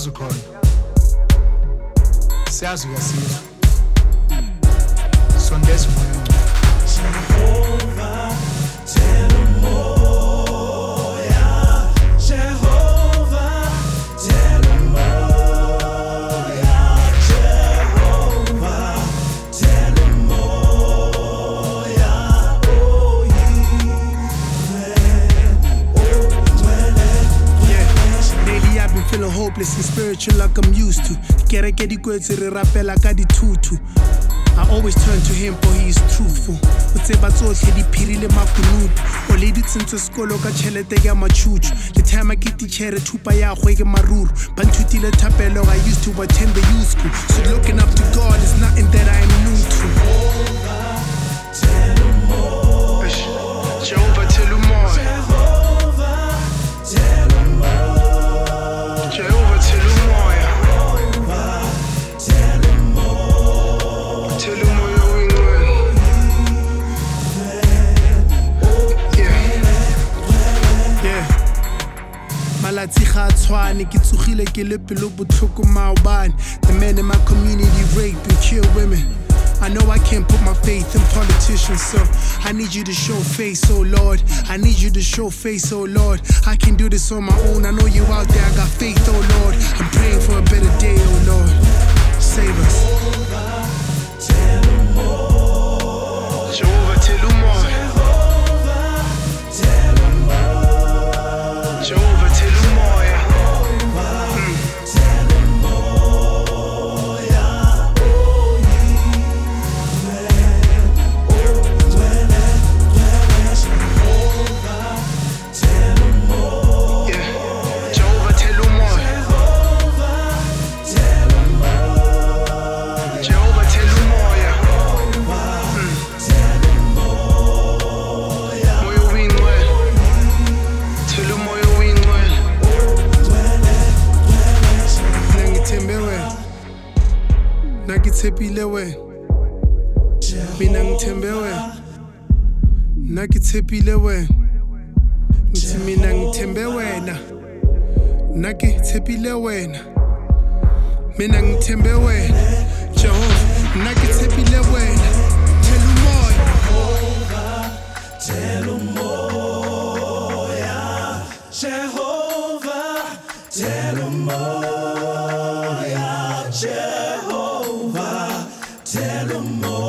Siyazi khona. Siyazi uyasizwa. Sondeza umoya. Jehovah, tell umoya. Jehovah, tell umoya. Jehovah, tell umoya. Oh, yeah. Lately I've been feeling hopeless and spiritual like I'm used to. Get di kwetse re rapela ka ditutu. I always turn to him for he is truthful. Utseba tsohle di phirile makunutu. O le di tsentse skolo ka tšhelete ya machuchu. The time I get the chair thupa ya gwe ke maruru. Ba nthutile thapelo I used to attend the youth school. So looking up to God is nothing that I am new to. Jehovah tell umoya. Jehovah tell umoya. Tell umoya wingwele. Yeah. Malatsi ga tshwane ke tsogile ke le pelo botlhoko maobane. The men in my community rape and kill women. I know I can't put my faith in politicians, so I need you to show face, oh Lord. I need you to show face, oh Lord. I can do this on my own. I know you out there, I got faith, oh Lord. I'm praying for a better day, oh Lord. Save us. Jehovah tell umoya. Jehovah tell umoya. Nakithembile wena mina ngithembe wena nakithembile wena ngithi mina ngithembe wena nakithembile wena mina ngithembe wena Jehovah nakithembile wena tell umoya tell umoya Jehovah tell umoya Jehovah tell umoya